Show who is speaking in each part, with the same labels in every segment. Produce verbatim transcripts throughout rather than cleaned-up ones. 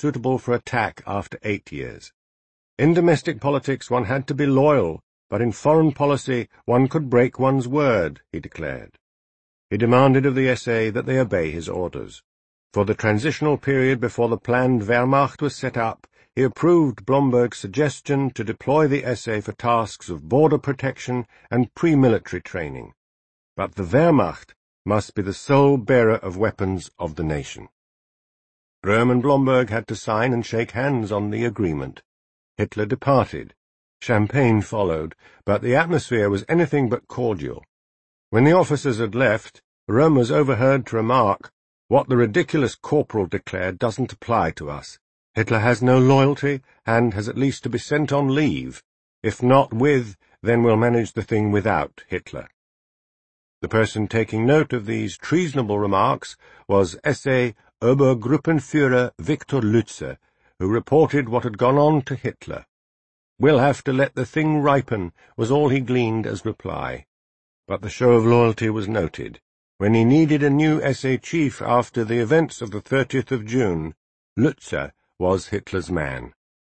Speaker 1: suitable for attack after eight years. In domestic politics one had to be loyal, but in foreign policy one could break one's word, he declared. He demanded of the S A that they obey his orders. For the transitional period before the planned Wehrmacht was set up, he approved Blomberg's suggestion to deploy the S A for tasks of border protection and pre-military training. But the Wehrmacht must be the sole bearer of weapons of the nation. Röhm and Blomberg had to sign and shake hands on the agreement. Hitler departed. Champagne followed, but the atmosphere was anything but cordial. When the officers had left, Röhm was overheard to remark, "What the ridiculous corporal declared doesn't apply to us. Hitler has no loyalty, and has at least to be sent on leave. If not with, then we'll manage the thing without Hitler." The person taking note of these treasonable remarks was S A Obergruppenführer Viktor Lützer, who reported what had gone on to Hitler. "We'll have to let the thing ripen," was all he gleaned as reply. But the show of loyalty was noted. When he needed a new S A chief after the events of the thirtieth of June, Lützer was Hitler's man.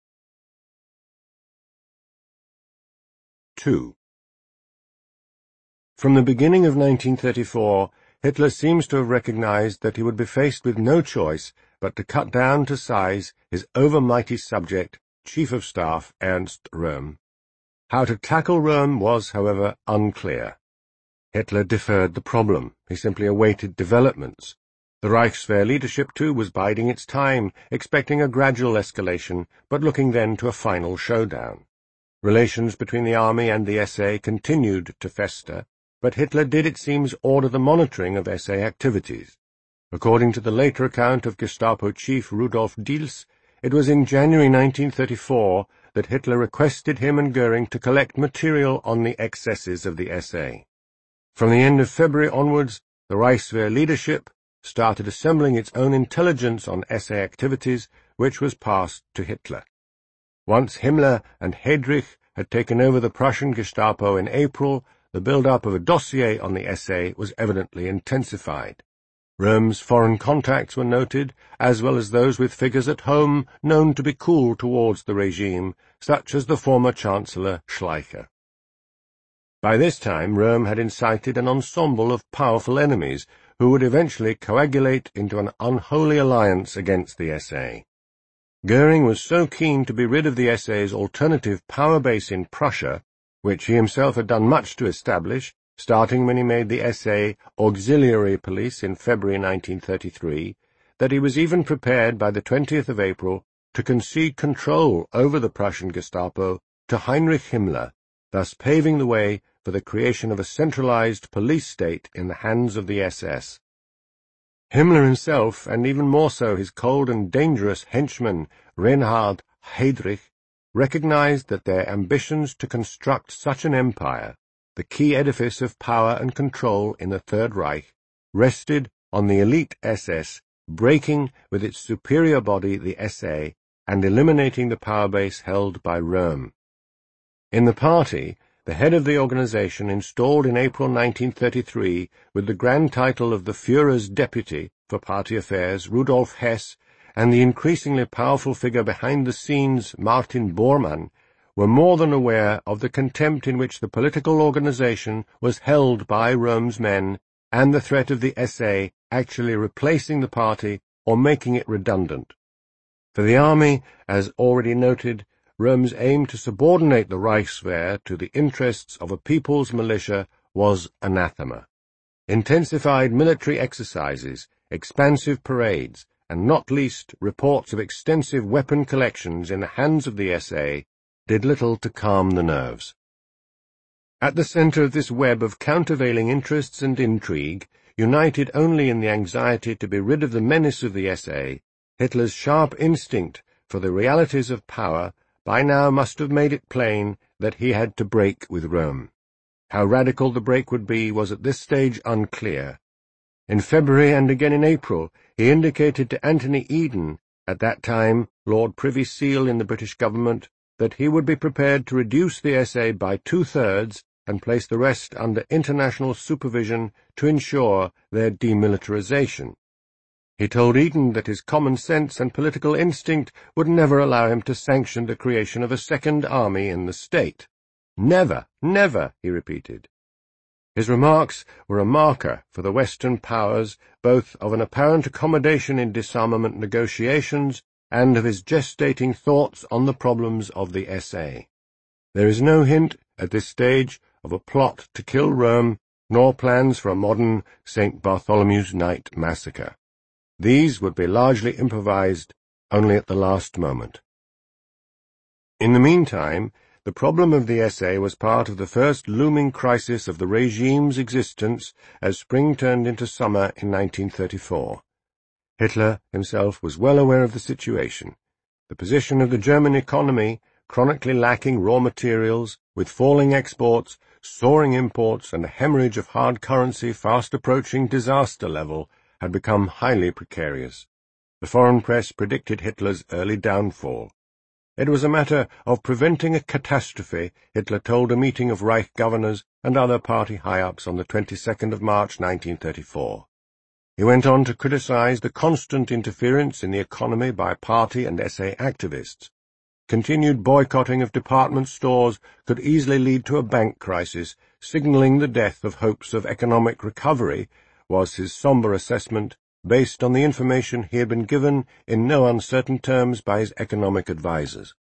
Speaker 1: two. From the beginning of nineteen thirty-four, Hitler seems to have recognized that he would be faced with no choice but to cut down to size his overmighty subject, Chief of Staff Ernst Röhm. How to tackle Röhm was, however, unclear. Hitler deferred the problem. He simply awaited developments. The Reichswehr leadership, too, was biding its time, expecting a gradual escalation, but looking then to a final showdown. Relations between the army and the S A continued to fester, but Hitler did, it seems, order the monitoring of S A activities. According to the later account of Gestapo chief Rudolf Diels, it was in January nineteen thirty-four that Hitler requested him and Goering to collect material on the excesses of the S A. From the end of February onwards, the Reichswehr leadership started assembling its own intelligence on S A activities, which was passed to Hitler. Once Himmler and Heydrich had taken over the Prussian Gestapo in April, the build-up of a dossier on the S A was evidently intensified. Röhm's foreign contacts were noted, as well as those with figures at home known to be cool towards the regime, such as the former Chancellor Schleicher. By this time Röhm had incited an ensemble of powerful enemies, who would eventually coagulate into an unholy alliance against the S A. Goering was so keen to be rid of the S A's alternative power base in Prussia, which he himself had done much to establish, starting when he made the S A auxiliary police in February nineteen thirty-three, that he was even prepared by the twentieth of April to concede control over the Prussian Gestapo to Heinrich Himmler, thus paving the way for the creation of a centralized police state in the hands of the S S. Himmler himself, and even more so his cold and dangerous henchman Reinhard Heydrich, recognized that their ambitions to construct such an empire, the key edifice of power and control in the Third Reich, rested on the elite S S breaking with its superior body, the S A, and eliminating the power base held by Röhm. In the party, the head of the organization, installed in April nineteen thirty-three with the grand title of the Führer's deputy for party affairs, Rudolf Hess, and the increasingly powerful figure behind the scenes, Martin Bormann, were more than aware of the contempt in which the political organization was held by Röhm's men, and the threat of the S A actually replacing the party or making it redundant. For the army, as already noted, Röhm's aim to subordinate the Reichswehr to the interests of a people's militia was anathema. Intensified military exercises, expansive parades, and not least reports of extensive weapon collections in the hands of the S A did little to calm the nerves. At the center of this web of countervailing interests and intrigue, united only in the anxiety to be rid of the menace of the S A, Hitler's sharp instinct for the realities of power by now must have made it plain that he had to break with Röhm. How radical the break would be was at this stage unclear. In February and again in April, he indicated to Anthony Eden, at that time Lord Privy Seal in the British government, that he would be prepared to reduce the S A by two-thirds and place the rest under international supervision to ensure their demilitarization. He told Eden that his common sense and political instinct would never allow him to sanction the creation of a second army in the state. Never, never, he repeated. His remarks were a marker for the Western powers both of an apparent accommodation in disarmament negotiations and of his gestating thoughts on the problems of the S A. There is no hint, at this stage, of a plot to kill Rome, nor plans for a modern Saint Bartholomew's Night massacre. These would be largely improvised only at the last moment. In the meantime, the problem of the S A was part of the first looming crisis of the regime's existence as spring turned into summer in nineteen thirty-four. Hitler himself was well aware of the situation. The position of the German economy, chronically lacking raw materials, with falling exports, soaring imports, and a hemorrhage of hard currency fast approaching disaster level, had become highly precarious. The foreign press predicted Hitler's early downfall. It was a matter of preventing a catastrophe, Hitler told a meeting of Reich governors and other party high-ups on the twenty-second of March nineteen thirty-four. He went on to criticize the constant interference in the economy by party and S A activists. Continued boycotting of department stores could easily lead to a bank crisis, signaling the death of hopes of economic recovery, was his somber assessment, based on the information he had been given in no uncertain terms by his economic advisers.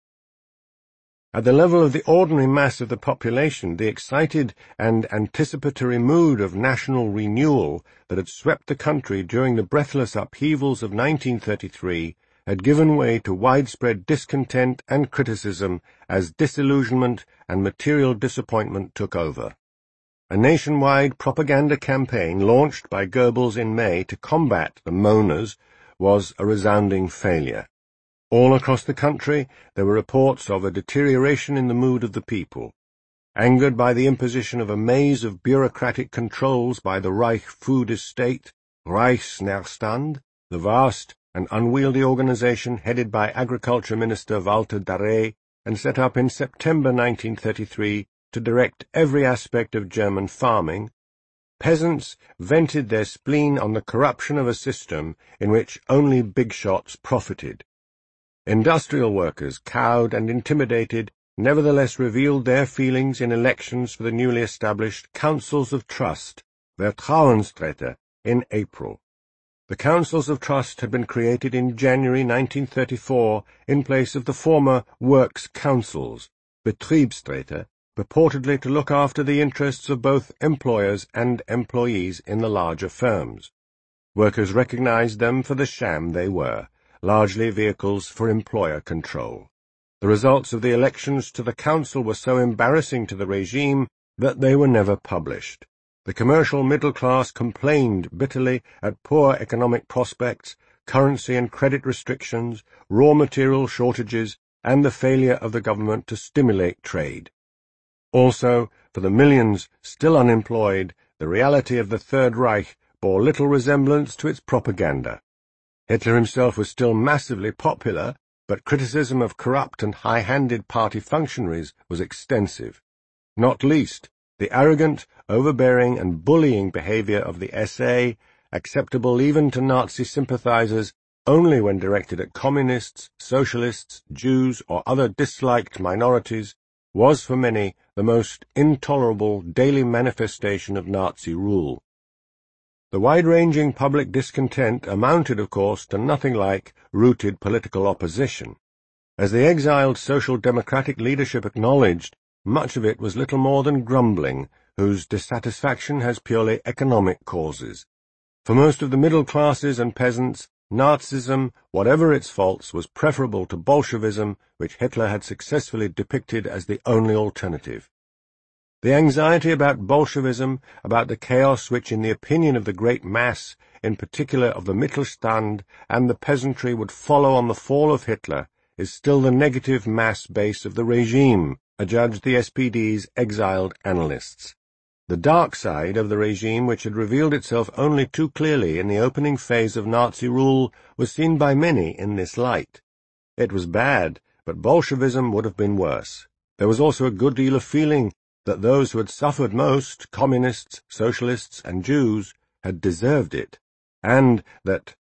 Speaker 1: At the level of the ordinary mass of the population, the excited and anticipatory mood of national renewal that had swept the country during the breathless upheavals of nineteen thirty-three had given way to widespread discontent and criticism as disillusionment and material disappointment took over. A nationwide propaganda campaign launched by Goebbels in May to combat the moaners was a resounding failure. All across the country there were reports of a deterioration in the mood of the people. Angered by the imposition of a maze of bureaucratic controls by the Reich Food Estate, Reichsnährstand, the vast and unwieldy organization headed by Agriculture Minister Walter Darré and set up in September nineteen thirty-three to direct every aspect of German farming, peasants vented their spleen on the corruption of a system in which only big shots profited. Industrial workers, cowed and intimidated, nevertheless revealed their feelings in elections for the newly established Councils of Trust, Vertrauensräte, in April. The Councils of Trust had been created in January nineteen thirty-four in place of the former Works Councils, Betriebsräte, purportedly to look after the interests of both employers and employees in the larger firms. Workers recognized them for the sham they were, largely vehicles for employer control. The results of the elections to the council were so embarrassing to the regime that they were never published. The commercial middle class complained bitterly at poor economic prospects, currency and credit restrictions, raw material shortages, and the failure of the government to stimulate trade. Also, for the millions still unemployed, the reality of the Third Reich bore little resemblance to its propaganda. Hitler himself was still massively popular, but criticism of corrupt and high-handed party functionaries was extensive. Not least, the arrogant, overbearing and bullying behavior of the S A, acceptable even to Nazi sympathizers only when directed at communists, socialists, Jews, or other disliked minorities, was for many the most intolerable daily manifestation of Nazi rule. The wide-ranging public discontent amounted, of course, to nothing like rooted political opposition. As the exiled Social Democratic leadership acknowledged, much of it was little more than grumbling, whose dissatisfaction has purely economic causes. For most of the middle classes and peasants, Nazism, whatever its faults, was preferable to Bolshevism, which Hitler had successfully depicted as the only alternative. The anxiety about Bolshevism, about the chaos which, in the opinion of the great mass, in particular of the Mittelstand and the peasantry, would follow on the fall of Hitler, is still the negative mass base of the regime, adjudged the S P D's exiled analysts. The dark side of the regime, which had revealed itself only too clearly in the opening phase of Nazi rule, was seen by many in this light. It was bad, but Bolshevism would have been worse. There was also a good deal of feeling that those who had suffered most, communists, socialists, and Jews, had deserved it, and that,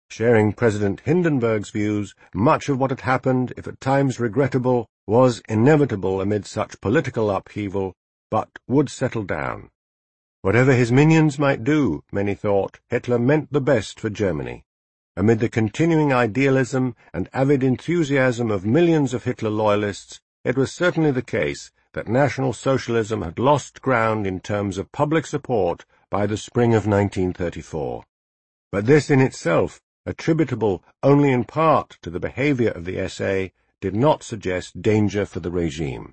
Speaker 1: Sharing President Hindenburg's views, much of what had happened, if at times regrettable, was inevitable amid such political upheaval, but would settle down. Whatever his minions might do, many thought, Hitler meant the best for Germany. Amid the continuing idealism and avid enthusiasm of millions of Hitler loyalists, it was certainly the case that National Socialism had lost ground in terms of public support by the spring of nineteen thirty-four. But this in itself, attributable only in part to the behavior of the S A, did not suggest danger for the regime.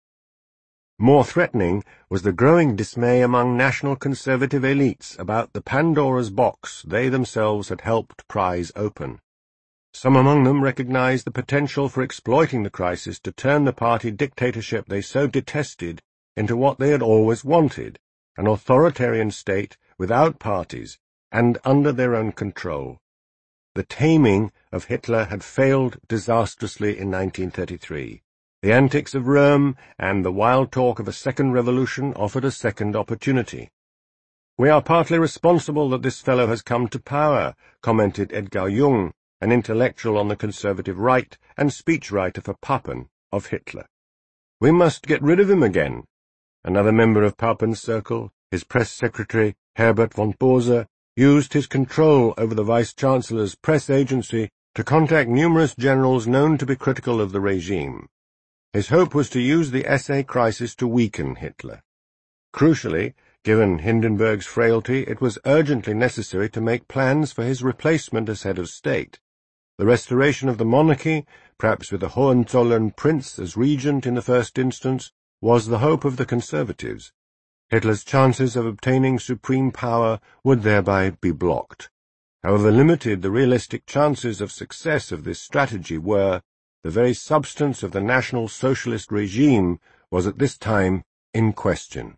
Speaker 1: More threatening was the growing dismay among national conservative elites about the Pandora's box they themselves had helped prise open. Some among them recognized the potential for exploiting the crisis to turn the party dictatorship they so detested into what they had always wanted, an authoritarian state without parties and under their own control. The taming of Hitler had failed disastrously in nineteen thirty-three. The antics of Röhm and the wild talk of a second revolution offered a second opportunity. "We are partly responsible that this fellow has come to power," commented Edgar Jung, an intellectual on the conservative right and speechwriter for Papen, of Hitler. "We must get rid of him again." Another member of Papen's circle, his press secretary, Herbert von Bose, used his control over the vice-chancellor's press agency to contact numerous generals known to be critical of the regime. His hope was to use the S A crisis to weaken Hitler. Crucially, given Hindenburg's frailty, it was urgently necessary to make plans for his replacement as head of state. The restoration of the monarchy, perhaps with the Hohenzollern prince as regent in the first instance, was the hope of the conservatives. Hitler's chances of obtaining supreme power would thereby be blocked. However limited the realistic chances of success of this strategy were, the very substance of the National Socialist regime was at this time in question.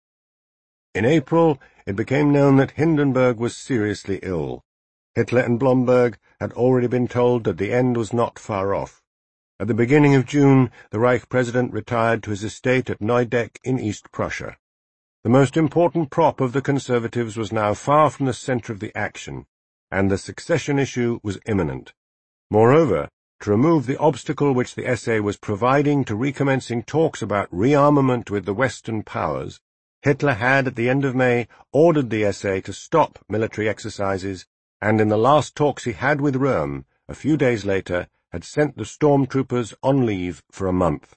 Speaker 1: In April, it became known that Hindenburg was seriously ill. Hitler and Blomberg had already been told that the end was not far off. At the beginning of June, the Reich President retired to his estate at Neudeck in East Prussia. The most important prop of the conservatives was now far from the center of the action, and the succession issue was imminent. Moreover, to remove the obstacle which the S A was providing to recommencing talks about rearmament with the Western powers, Hitler had, at the end of May, ordered the S A to stop military exercises, and in the last talks he had with Röhm, a few days later, had sent the stormtroopers on leave for a month.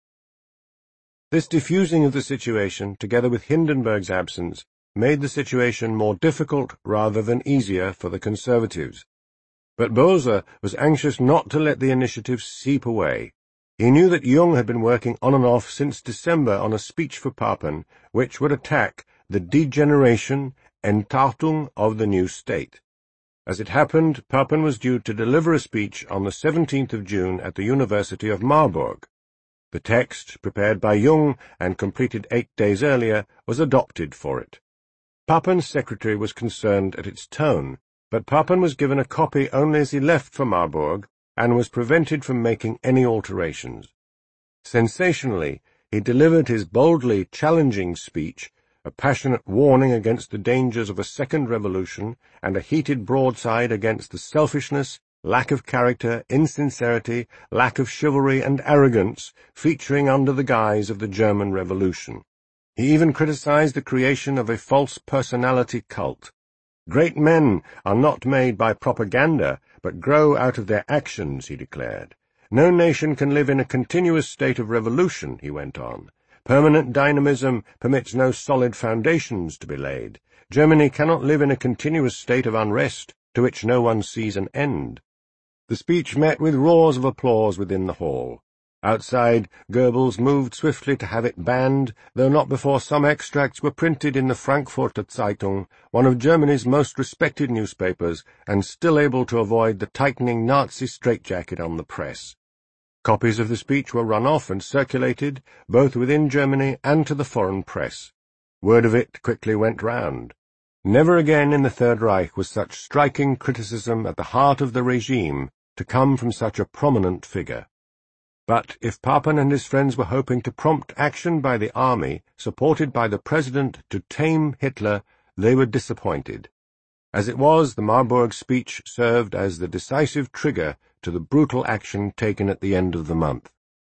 Speaker 1: This diffusing of the situation, together with Hindenburg's absence, made the situation more difficult rather than easier for the conservatives. But Bose was anxious not to let the initiative seep away. He knew that Jung had been working on and off since December on a speech for Papen, which would attack the degeneration, Entartung of the new state. As it happened, Papen was due to deliver a speech on the seventeenth of June at the University of Marburg. The text, prepared by Jung and completed eight days earlier, was adopted for it. Papen's secretary was concerned at its tone, but Papen was given a copy only as he left for Marburg, and was prevented from making any alterations. Sensationally, he delivered his boldly challenging speech, a passionate warning against the dangers of a second revolution, and a heated broadside against the selfishness, lack of character, insincerity, lack of chivalry, and arrogance featuring under the guise of the German Revolution. He even criticized the creation of a false personality cult. Great men are not made by propaganda, but grow out of their actions, he declared. No nation can live in a continuous state of revolution, he went on. Permanent dynamism permits no solid foundations to be laid. Germany cannot live in a continuous state of unrest, to which no one sees an end. The speech met with roars of applause within the hall. Outside, Goebbels moved swiftly to have it banned, though not before some extracts were printed in the Frankfurter Zeitung, one of Germany's most respected newspapers, and still able to avoid the tightening Nazi straitjacket on the press. Copies of the speech were run off and circulated, both within Germany and to the foreign press. Word of it quickly went round. Never again in the Third Reich was such striking criticism at the heart of the regime to come from such a prominent figure. But if Papen and his friends were hoping to prompt action by the army, supported by the president, to tame Hitler, they were disappointed. As it was, the Marburg speech served as the decisive trigger to the brutal action taken at the end of the month.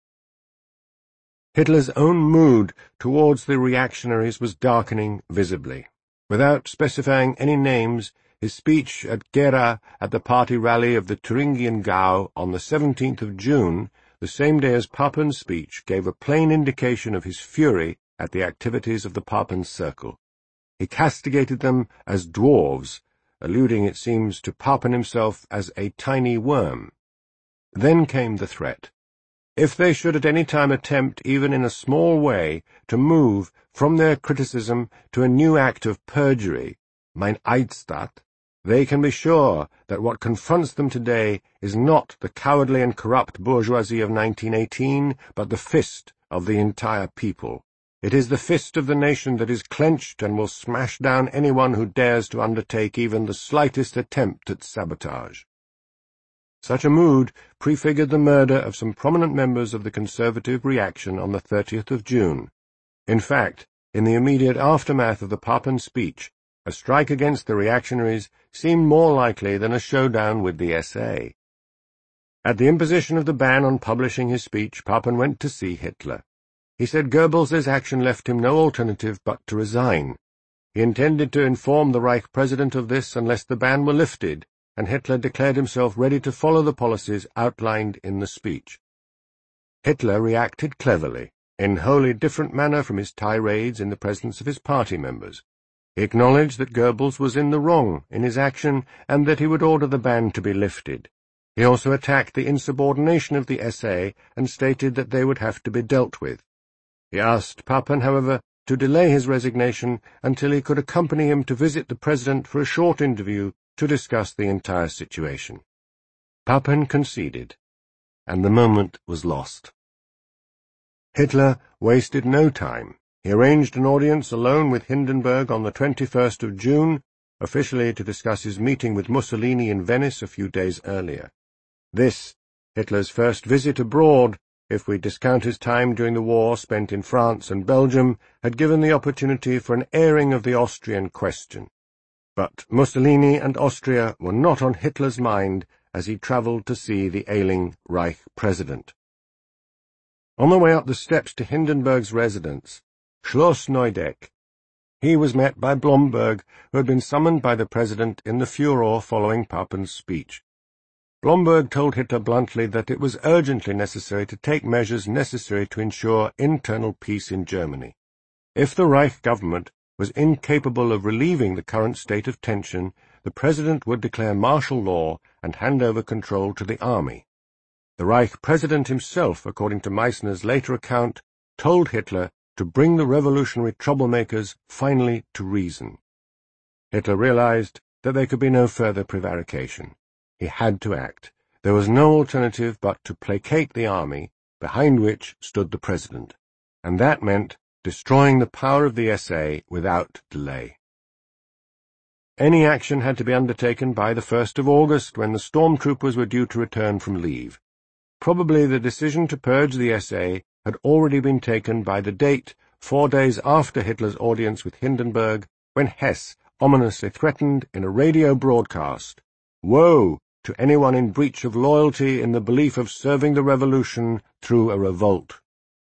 Speaker 1: Hitler's own mood towards the reactionaries was darkening visibly. Without specifying any names, his speech at Gera at the party rally of the Thuringian Gau on the seventeenth of June, the same day as Pappen's speech, gave a plain indication of his fury at the activities of the Papen circle. He castigated them as dwarves, alluding, it seems, to Papen himself as a tiny worm. Then came the threat. If they should at any time attempt, even in a small way, to move from their criticism to a new act of perjury, mein Eidstatt, they can be sure that what confronts them today is not the cowardly and corrupt bourgeoisie of nineteen eighteen, but the fist of the entire people. It is the fist of the nation that is clenched and will smash down anyone who dares to undertake even the slightest attempt at sabotage. Such a mood prefigured the murder of some prominent members of the conservative reaction on the thirtieth of June. In fact, in the immediate aftermath of the Papen speech, a strike against the reactionaries seemed more likely than a showdown with the S A. At the imposition of the ban on publishing his speech, Papen went to see Hitler. He said Goebbels's action left him no alternative but to resign. He intended to inform the Reich President of this unless the ban were lifted, and Hitler declared himself ready to follow the policies outlined in the speech. Hitler reacted cleverly, in wholly different manner from his tirades in the presence of his party members. He acknowledged that Goebbels was in the wrong in his action and that he would order the ban to be lifted. He also attacked the insubordination of the S A and stated that they would have to be dealt with. He asked Papen, however, to delay his resignation until he could accompany him to visit the President for a short interview to discuss the entire situation. Papen conceded, and the moment was lost. Hitler wasted no time. He arranged an audience alone with Hindenburg on the twenty-first of June, officially to discuss his meeting with Mussolini in Venice a few days earlier. This, Hitler's first visit abroad, if we discount his time during the war spent in France and Belgium, had given the opportunity for an airing of the Austrian question. But Mussolini and Austria were not on Hitler's mind as he travelled to see the ailing Reich President. On the way up the steps to Hindenburg's residence, Schloss Neudeck, he was met by Blomberg, who had been summoned by the President in the furor following Papen's speech. Blomberg told Hitler bluntly that it was urgently necessary to take measures necessary to ensure internal peace in Germany. If the Reich government was incapable of relieving the current state of tension, the President would declare martial law and hand over control to the army. The Reich President himself, according to Meissner's later account, told Hitler to bring the revolutionary troublemakers finally to reason. Hitler realized that there could be no further prevarication. He had to act. There was no alternative but to placate the army, behind which stood the President, and that meant destroying the power of the S A without delay. Any action had to be undertaken by the first of August, when the stormtroopers were due to return from leave. Probably the decision to purge the S A had already been taken by the date, four days after Hitler's audience with Hindenburg, when Hess ominously threatened in a radio broadcast, "Woe to anyone in breach of loyalty in the belief of serving the revolution through a revolt."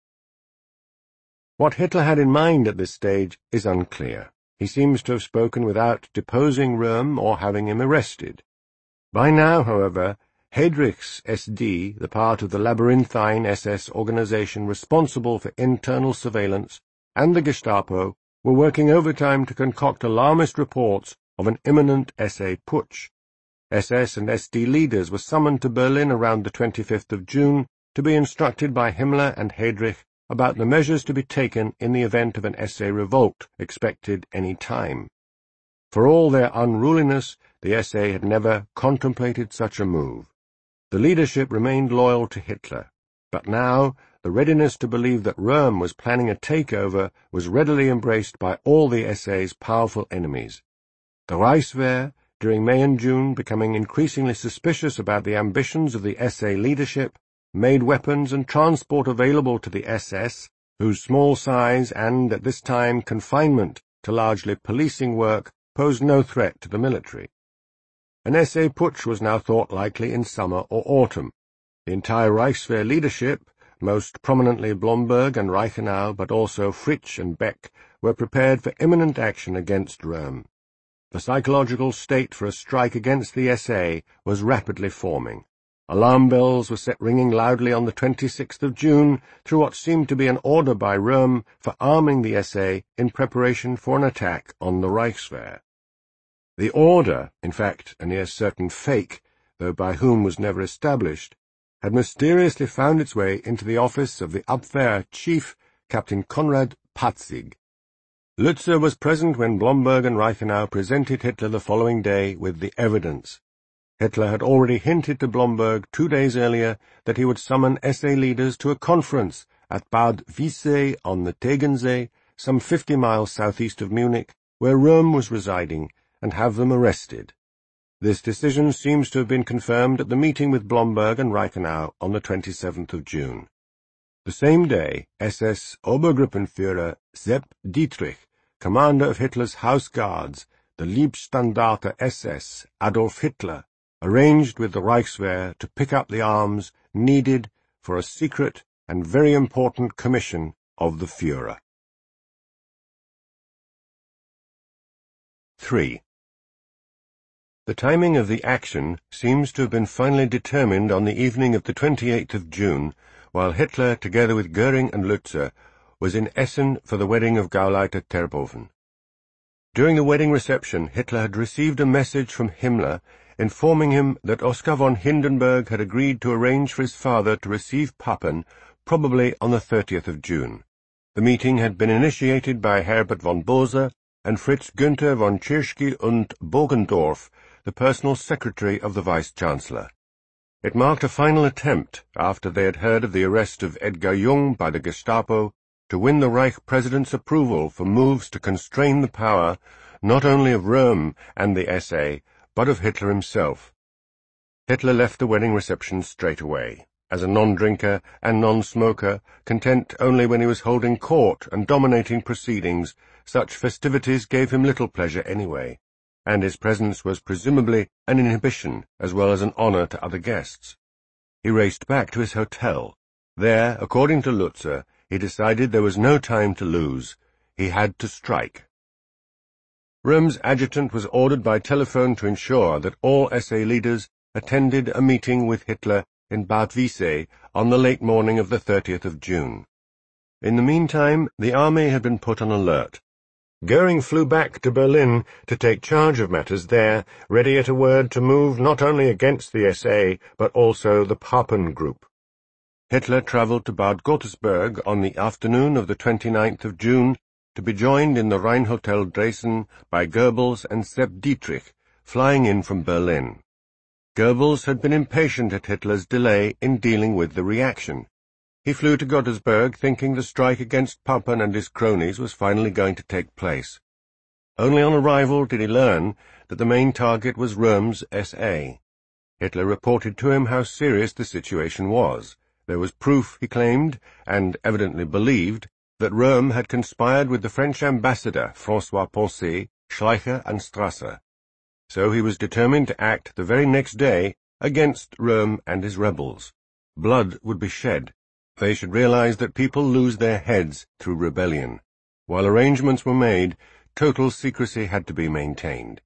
Speaker 1: What Hitler had in mind at this stage is unclear. He seems to have spoken without deposing Röhm or having him arrested. By now, however, Heydrich's S D, the part of the labyrinthine S S organization responsible for internal surveillance, and the Gestapo were working overtime to concoct alarmist reports of an imminent S A putsch. S S and S D leaders were summoned to Berlin around the twenty-fifth of June to be instructed by Himmler and Heydrich about the measures to be taken in the event of an S A revolt expected any time. For all their unruliness, the S A had never contemplated such a move. The leadership remained loyal to Hitler, but now the readiness to believe that Röhm was planning a takeover was readily embraced by all the S A's powerful enemies. The Reichswehr, during May and June, becoming increasingly suspicious about the ambitions of the S A leadership, made weapons and transport available to the S S, whose small size and, at this time, confinement to largely policing work posed no threat to the military. An S A putsch was now thought likely in summer or autumn. The entire Reichswehr leadership, most prominently Blomberg and Reichenau, but also Fritsch and Beck, were prepared for imminent action against Röhm. The psychological state for a strike against the S A was rapidly forming. Alarm bells were set ringing loudly on the twenty-sixth of June through what seemed to be an order by Röhm for arming the S A in preparation for an attack on the Reichswehr. The order, in fact a near certain fake, though by whom was never established, had mysteriously found its way into the office of the Abwehr chief, Captain Konrad Patzig. Lützer was present when Blomberg and Reichenau presented Hitler the following day with the evidence. Hitler had already hinted to Blomberg two days earlier that he would summon S A leaders to a conference at Bad Wiessee on the Tegensee, some fifty miles southeast of Munich, where Röhm was residing, and have them arrested. This decision seems to have been confirmed at the meeting with Blomberg and Reichenau on the twenty-seventh of June. The same day, S S Obergruppenführer Sepp Dietrich, commander of Hitler's House Guards, the Leibstandarte S S Adolf Hitler, arranged with the Reichswehr to pick up the arms needed for a secret and very important commission of the Führer. three. The timing of the action seems to have been finally determined on the evening of the twenty-eighth of June, while Hitler, together with Göring and Lützer, was in Essen for the wedding of Gauleiter Terboven. During the wedding reception, Hitler had received a message from Himmler informing him that Oskar von Hindenburg had agreed to arrange for his father to receive Papen, probably on the thirtieth of June. The meeting had been initiated by Herbert von Bose and Fritz Günther von Tschirschky und Bogendorf, the personal secretary of the Vice-Chancellor. It marked a final attempt, after they had heard of the arrest of Edgar Jung by the Gestapo, to win the Reich President's approval for moves to constrain the power not only of Röhm and the S A, but of Hitler himself. Hitler left the wedding reception straight away, as a non-drinker and non-smoker, content only when he was holding court and dominating proceedings. Such festivities gave him little pleasure anyway, and his presence was presumably an inhibition as well as an honor to other guests. He raced back to his hotel. There, according to Lützer, he decided there was no time to lose. He had to strike. Röhm's adjutant was ordered by telephone to ensure that all S A leaders attended a meeting with Hitler in Bad Wiessee on the late morning of the thirtieth of June. In the meantime, the army had been put on alert. Göring flew back to Berlin to take charge of matters there, ready at a word to move not only against the S A, but also the Papen group. Hitler travelled to Bad Godesberg on the afternoon of the twenty-ninth of June to be joined in the Rheinhotel Dresden by Goebbels and Sepp Dietrich, flying in from Berlin. Goebbels had been impatient at Hitler's delay in dealing with the reaction. He flew to Godesberg thinking the strike against Papen and his cronies was finally going to take place. Only on arrival did he learn that the main target was Röhm's S A. Hitler reported to him how serious the situation was. There was proof, he claimed, and evidently believed, that Röhm had conspired with the French ambassador, François Poncet, Schleicher and Strasser. So he was determined to act the very next day against Röhm and his rebels. Blood would be shed. They should realize that people lose their heads through rebellion. While arrangements were made, total secrecy had to be maintained.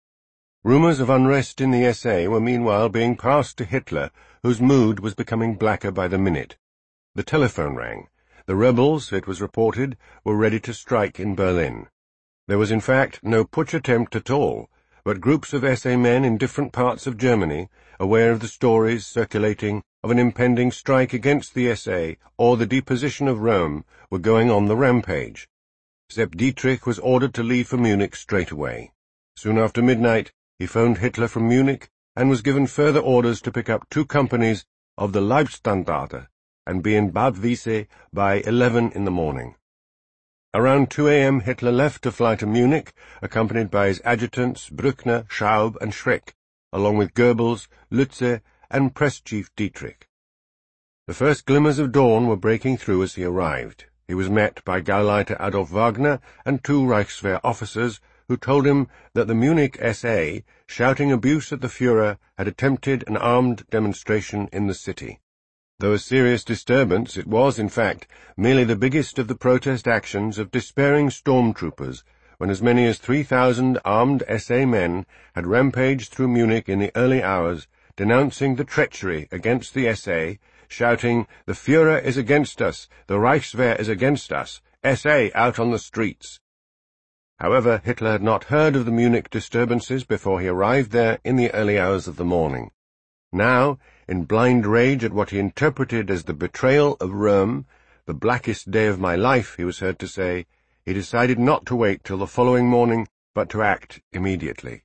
Speaker 1: Rumors of unrest in the S A were meanwhile being passed to Hitler, whose mood was becoming blacker by the minute. The telephone rang. The rebels, it was reported, were ready to strike in Berlin. There was in fact no putsch attempt at all, but groups of S A men in different parts of Germany, aware of the stories circulating of an impending strike against the S A or the deposition of Röhm, were going on the rampage. Sepp Dietrich was ordered to leave for Munich straight away. Soon after midnight, he phoned Hitler from Munich and was given further orders to pick up two companies of the Leibstandarte and be in Bad Wiessee by eleven in the morning. Around two a m Hitler left to fly to Munich, accompanied by his adjutants Brückner, Schaub and Schreck, along with Goebbels, Lützer and Press Chief Dietrich. The first glimmers of dawn were breaking through as he arrived. He was met by Gauleiter Adolf Wagner and two Reichswehr officers, who told him that the Munich S A, shouting abuse at the Führer, had attempted an armed demonstration in the city. Though a serious disturbance, it was, in fact, merely the biggest of the protest actions of despairing stormtroopers, when as many as three thousand armed S A men had rampaged through Munich in the early hours, denouncing the treachery against the S A, shouting, "The Führer is against us, the Reichswehr is against us, S A out on the streets." However, Hitler had not heard of the Munich disturbances before he arrived there in the early hours of the morning. Now, in blind rage at what he interpreted as the betrayal of Röhm, "the blackest day of my life," he was heard to say, he decided not to wait till the following morning, but to act immediately.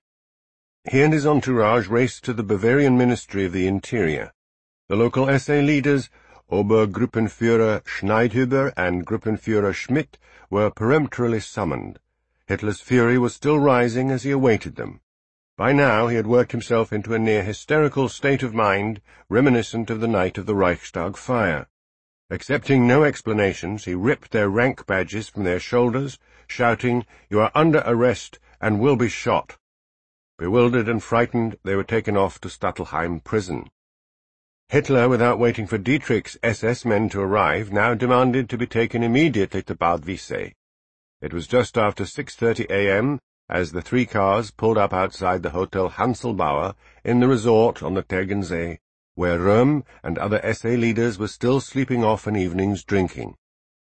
Speaker 1: He and his entourage raced to the Bavarian Ministry of the Interior. The local S A leaders, Obergruppenführer Schneidhuber and Gruppenführer Schmidt, were peremptorily summoned. Hitler's fury was still rising as he awaited them. By now he had worked himself into a near-hysterical state of mind, reminiscent of the night of the Reichstag fire. Accepting no explanations, he ripped their rank badges from their shoulders, shouting, "You are under arrest and will be shot." Bewildered and frightened, they were taken off to Stadelheim prison. Hitler, without waiting for Dietrich's S S men to arrive, now demanded to be taken immediately to Bad Wiessee. It was just after six thirty a m as the three cars pulled up outside the Hotel Hanselbauer in the resort on the Tegensee, where Röhm and other S A leaders were still sleeping off an evening's drinking.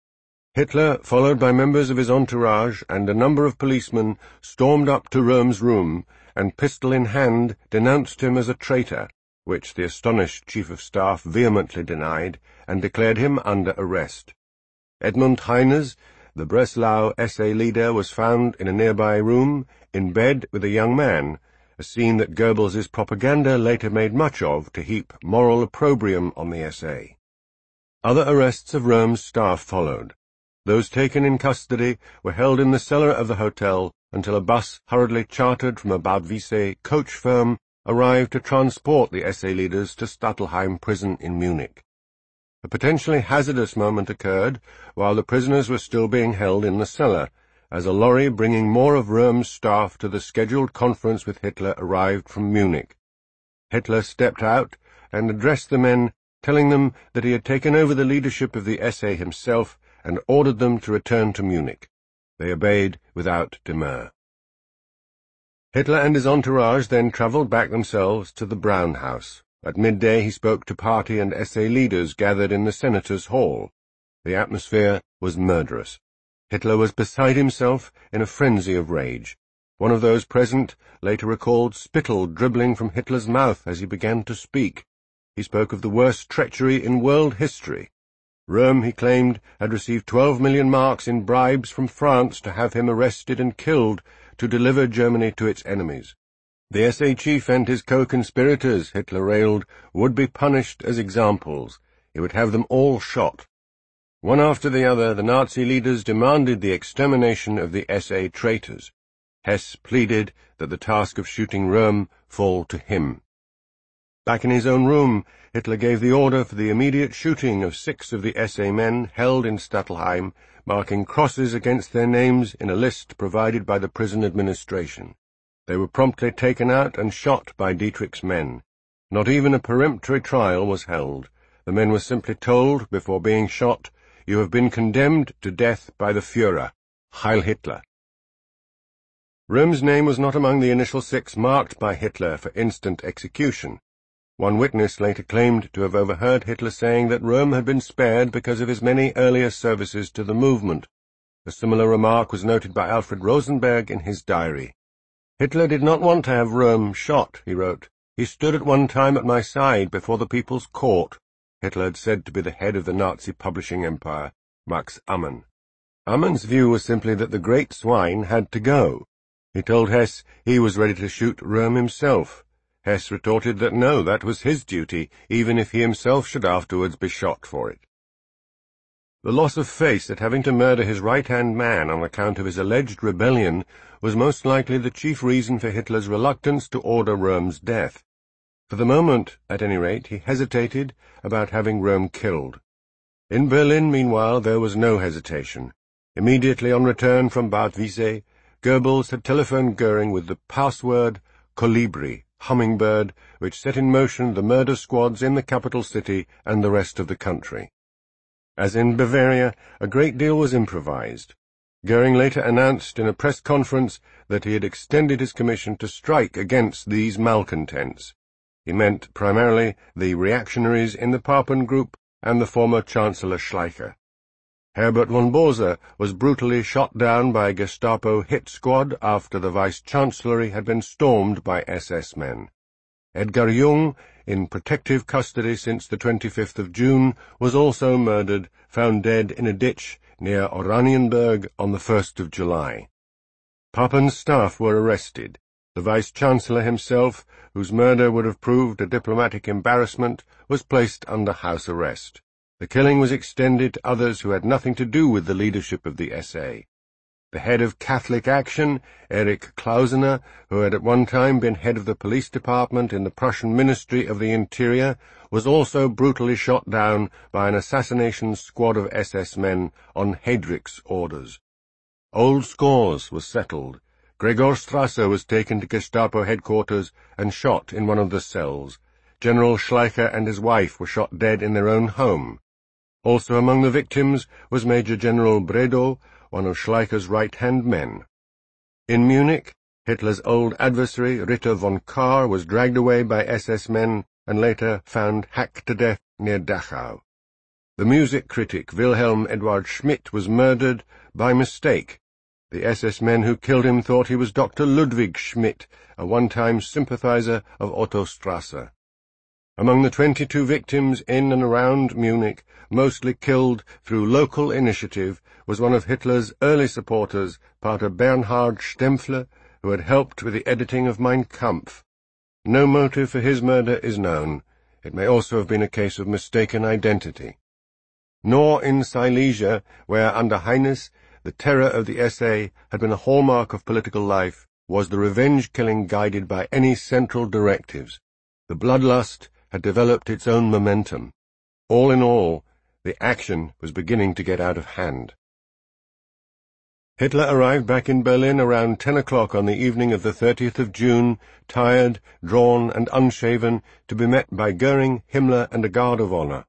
Speaker 1: Hitler, followed by members of his entourage and a number of policemen, stormed up to Röhm's room and, pistol in hand, denounced him as a traitor, which the astonished Chief of Staff vehemently denied, and declared him under arrest. Edmund Heiners, the Breslau S A leader, was found in a nearby room, in bed with a young man, a scene that Goebbels's propaganda later made much of to heap moral opprobrium on the S A. Other arrests of Röhm's staff followed. Those taken in custody were held in the cellar of the hotel until a bus hurriedly chartered from a Bad Wiessee coach firm arrived to transport the S A leaders to Stadelheim prison in Munich. A potentially hazardous moment occurred while the prisoners were still being held in the cellar, as a lorry bringing more of Röhm's staff to the scheduled conference with Hitler arrived from Munich. Hitler stepped out and addressed the men, telling them that he had taken over the leadership of the S A himself and ordered them to return to Munich. They obeyed without demur. Hitler and his entourage then travelled back themselves to the Brown House. At midday he spoke to party and S A leaders gathered in the Senators' Hall. The atmosphere was murderous. Hitler was beside himself in a frenzy of rage. One of those present later recalled spittle dribbling from Hitler's mouth as he began to speak. He spoke of the worst treachery in world history. Röhm, he claimed, had received twelve million marks in bribes from France to have him arrested and killed to deliver Germany to its enemies. The S A chief and his co-conspirators, Hitler railed, would be punished as examples. He would have them all shot. One after the other, the Nazi leaders demanded the extermination of the S A traitors. Hess pleaded that the task of shooting Röhm fall to him. Back in his own room, Hitler gave the order for the immediate shooting of six of the S A men held in Stadelheim, marking crosses against their names in a list provided by the prison administration. They were promptly taken out and shot by Dietrich's men. Not even a peremptory trial was held. The men were simply told, before being shot, "You have been condemned to death by the Führer. Heil Hitler." Röhm's name was not among the initial six marked by Hitler for instant execution. One witness later claimed to have overheard Hitler saying that Röhm had been spared because of his many earlier services to the movement. A similar remark was noted by Alfred Rosenberg in his diary. "Hitler did not want to have Röhm shot," he wrote. "He stood at one time at my side before the People's Court." Hitler had said to be the head of the Nazi publishing empire, Max Ammann. Ammann's view was simply that the great swine had to go. He told Hess he was ready to shoot Röhm himself. Hess retorted that no, that was his duty, even if he himself should afterwards be shot for it. The loss of face at having to murder his right-hand man on account of his alleged rebellion was most likely the chief reason for Hitler's reluctance to order Röhm's death. For the moment, at any rate, he hesitated about having Röhm killed. In Berlin, meanwhile, there was no hesitation. Immediately on return from Bad Wiessee, Goebbels had telephoned Goering with the password Kolibri, hummingbird, which set in motion the murder squads in the capital city and the rest of the country. As in Bavaria, a great deal was improvised. Goering later announced in a press conference that he had extended his commission to strike against these malcontents. He meant primarily the reactionaries in the Papen group and the former Chancellor Schleicher. Herbert von Bose was brutally shot down by a Gestapo hit squad after the Vice-Chancellery had been stormed by S S men. Edgar Jung, in protective custody since the twenty-fifth of June, was also murdered, found dead in a ditch near Oranienburg on the first of July. Papen's staff were arrested. The Vice-Chancellor himself, whose murder would have proved a diplomatic embarrassment, was placed under house arrest. The killing was extended to others who had nothing to do with the leadership of the S A. The head of Catholic Action, Erich Klausener, who had at one time been head of the police department in the Prussian Ministry of the Interior, was also brutally shot down by an assassination squad of S S men on Heydrich's orders. Old scores were settled. Gregor Strasser was taken to Gestapo headquarters and shot in one of the cells. General Schleicher and his wife were shot dead in their own home. Also among the victims was Major General Bredow, one of Schleicher's right-hand men. In Munich, Hitler's old adversary, Ritter von Kahr, was dragged away by S S men and later found hacked to death near Dachau. The music critic Wilhelm Eduard Schmidt was murdered by mistake. The S S men who killed him thought he was Doctor Ludwig Schmidt, a one-time sympathizer of Otto Strasser. Among the twenty-two victims in and around Munich, mostly killed through local initiative, was one of Hitler's early supporters, Pater Bernhard Stempfler, who had helped with the editing of Mein Kampf. No motive for his murder is known. It may also have been a case of mistaken identity. Nor in Silesia, where under Heines the terror of the S A had been a hallmark of political life, was the revenge-killing guided by any central directives. The bloodlust had developed its own momentum. All in all, the action was beginning to get out of hand. Hitler arrived back in Berlin around ten o'clock on the evening of the thirtieth of June, tired, drawn, and unshaven, to be met by Goering, Himmler, and a guard of honor.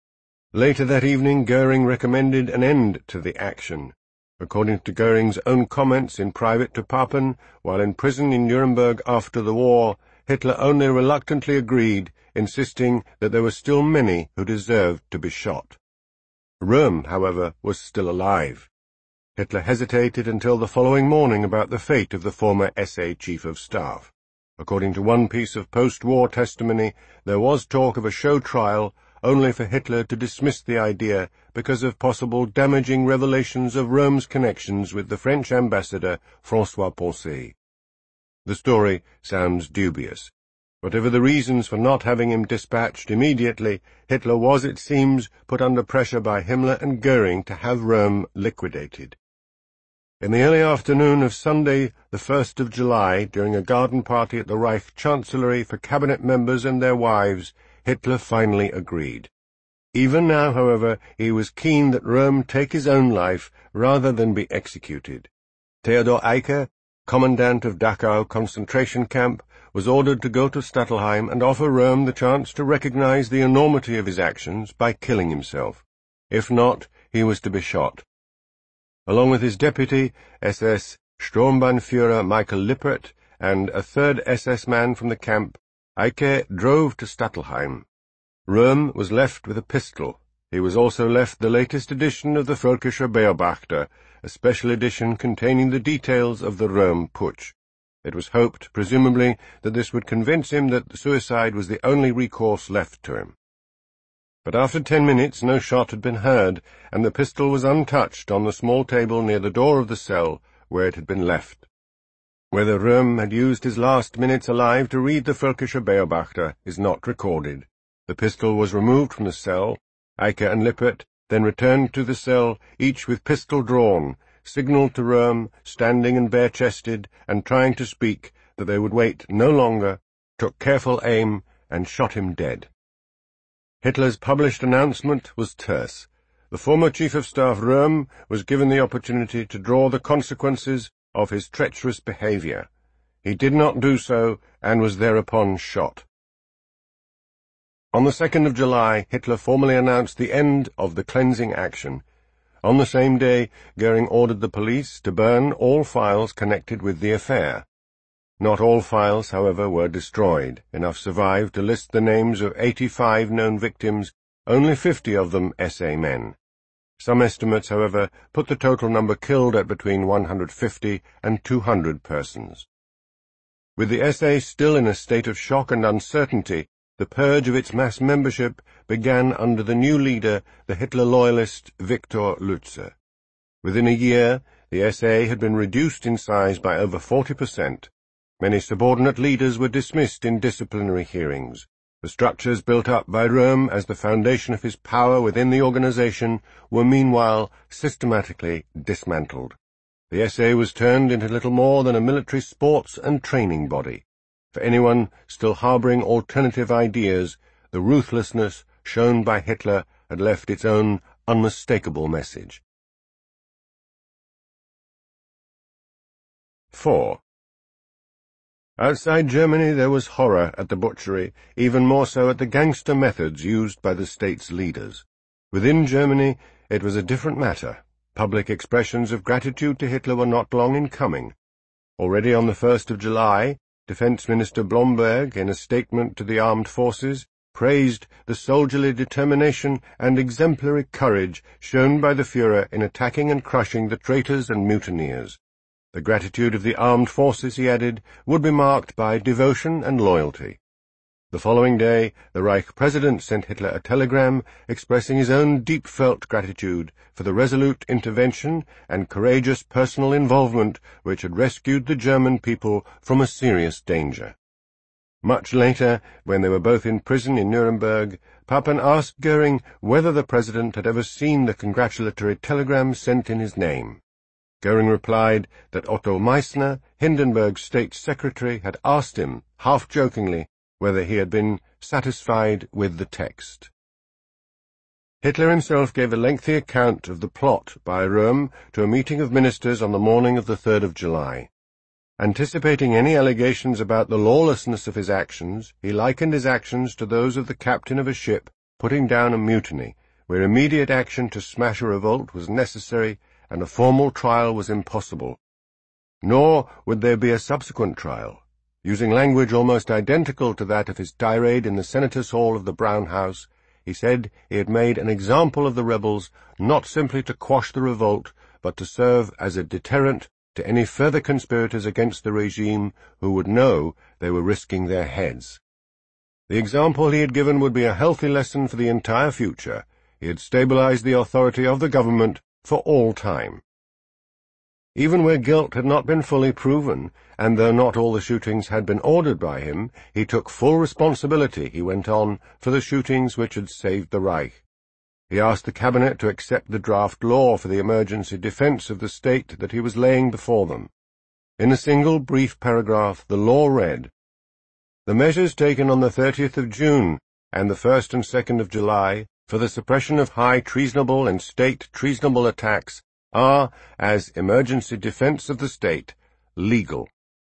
Speaker 1: Later that evening, Goering recommended an end to the action. According to Goering's own comments in private to Papen, while in prison in Nuremberg after the war, Hitler only reluctantly agreed, insisting that there were still many who deserved to be shot. Röhm, however, was still alive. Hitler hesitated until the following morning about the fate of the former S A Chief of Staff. According to one piece of post-war testimony, there was talk of a show trial, only for Hitler to dismiss the idea because of possible damaging revelations of Röhm's connections with the French ambassador, François Poncet. The story sounds dubious. Whatever the reasons for not having him dispatched immediately, Hitler was, it seems, put under pressure by Himmler and Goering to have Röhm liquidated. In the early afternoon of Sunday, the first of July, during a garden party at the Reich Chancellery for cabinet members and their wives, Hitler finally agreed. Even now, however, he was keen that Röhm take his own life rather than be executed. Theodor Eicke, commandant of Dachau concentration camp, was ordered to go to Stadelheim and offer Röhm the chance to recognize the enormity of his actions by killing himself. If not, he was to be shot. Along with his deputy, S S Sturmbannführer Michael Lippert, and a third S S man from the camp, Eicke drove to Stadelheim. Röhm was left with a pistol. He was also left the latest edition of the Völkischer Beobachter, a special edition containing the details of the Röhm putsch. It was hoped, presumably, that this would convince him that suicide was the only recourse left to him. But after ten minutes no shot had been heard, and the pistol was untouched on the small table near the door of the cell, where it had been left. Whether Röhm had used his last minutes alive to read the Völkischer Beobachter is not recorded. The pistol was removed from the cell. Eicke and Lippert then returned to the cell, each with pistol drawn, signalled to Röhm, standing and bare-chested, and trying to speak, that they would wait no longer, took careful aim, and shot him dead. Hitler's published announcement was terse. The former Chief of Staff Röhm was given the opportunity to draw the consequences of his treacherous behavior. He did not do so, and was thereupon shot. On the second of July, Hitler formally announced the end of the cleansing action. On the same day, Goering ordered the police to burn all files connected with the affair. Not all files, however, were destroyed. Enough survived to list the names of eighty-five known victims, only fifty of them S A men. Some estimates, however, put the total number killed at between one hundred fifty and two hundred persons. With the S A still in a state of shock and uncertainty, the purge of its mass membership began under the new leader, the Hitler loyalist Viktor Lutze. Within a year, the S A had been reduced in size by over forty percent. Many subordinate leaders were dismissed in disciplinary hearings. The structures built up by Röhm as the foundation of his power within the organization were meanwhile systematically dismantled. The S A was turned into little more than a military sports and training body. For anyone still harboring alternative ideas, the ruthlessness shown by Hitler had left its own unmistakable message. four. Outside Germany there was horror at the butchery, even more so at the gangster methods used by the state's leaders. Within Germany it was a different matter. Public expressions of gratitude to Hitler were not long in coming. Already on the first of July, Defense Minister Blomberg, in a statement to the armed forces, praised the soldierly determination and exemplary courage shown by the Führer in attacking and crushing the traitors and mutineers. The gratitude of the armed forces, he added, would be marked by devotion and loyalty. The following day, the Reich President sent Hitler a telegram expressing his own deep-felt gratitude for the resolute intervention and courageous personal involvement which had rescued the German people from a serious danger. Much later, when they were both in prison in Nuremberg, Papen asked Goering whether the President had ever seen the congratulatory telegram sent in his name. Goering replied that Otto Meissner, Hindenburg's state secretary, had asked him, half-jokingly, whether he had been satisfied with the text. Hitler himself gave a lengthy account of the plot by Röhm to a meeting of ministers on the morning of the third of July. Anticipating any allegations about the lawlessness of his actions, he likened his actions to those of the captain of a ship putting down a mutiny, where immediate action to smash a revolt was necessary and a formal trial was impossible. Nor would there be a subsequent trial. Using language almost identical to that of his tirade in the Senators' Hall of the Brown House, he said he had made an example of the rebels not simply to quash the revolt, but to serve as a deterrent to any further conspirators against the regime who would know they were risking their heads. The example he had given would be a healthy lesson for the entire future. He had stabilized the authority of the government for all time. Even where guilt had not been fully proven, and though not all the shootings had been ordered by him, he took full responsibility, he went on, for the shootings which had saved the Reich. He asked the Cabinet to accept the draft law for the emergency defense of the state that he was laying before them. In a single brief paragraph, the law read, "The measures taken on the thirtieth of June and the first and second of July for the suppression of high treasonable and state treasonable attacks are, as emergency defense of the state, legal."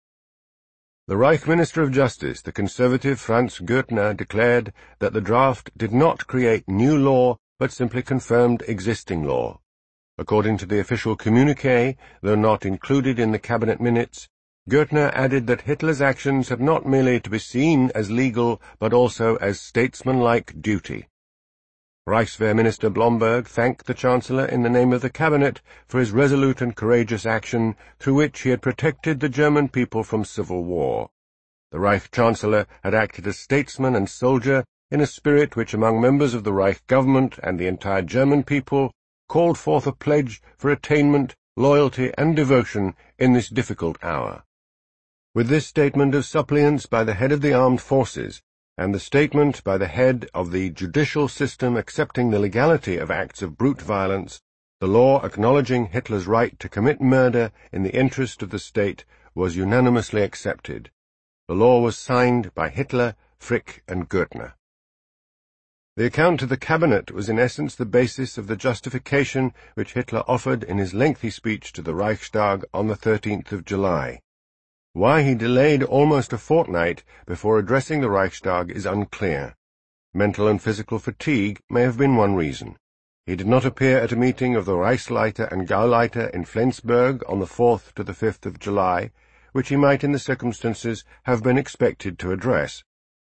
Speaker 1: The Reich Minister of Justice, the conservative Franz Goertner, declared that the draft did not create new law, but simply confirmed existing law. According to the official communiqué, though not included in the cabinet minutes, Goertner added that Hitler's actions had not merely to be seen as legal, but also as statesmanlike duty. Reichswehr Minister Blomberg thanked the Chancellor in the name of the Cabinet for his resolute and courageous action through which he had protected the German people from civil war. The Reich Chancellor had acted as statesman and soldier in a spirit which among members of the Reich government and the entire German people called forth a pledge for attainment, loyalty, and devotion in this difficult hour. With this statement of suppliance by the head of the armed forces, and the statement by the head of the judicial system accepting the legality of acts of brute violence, the law acknowledging Hitler's right to commit murder in the interest of the state was unanimously accepted. The law was signed by Hitler, Frick, and Goertner. The account to the cabinet was in essence the basis of the justification which Hitler offered in his lengthy speech to the Reichstag on the thirteenth of July. Why he delayed almost a fortnight before addressing the Reichstag is unclear. Mental and physical fatigue may have been one reason. He did not appear at a meeting of the Reichsleiter and Gauleiter in Flensburg on the fourth to the fifth of July, which he might in the circumstances have been expected to address.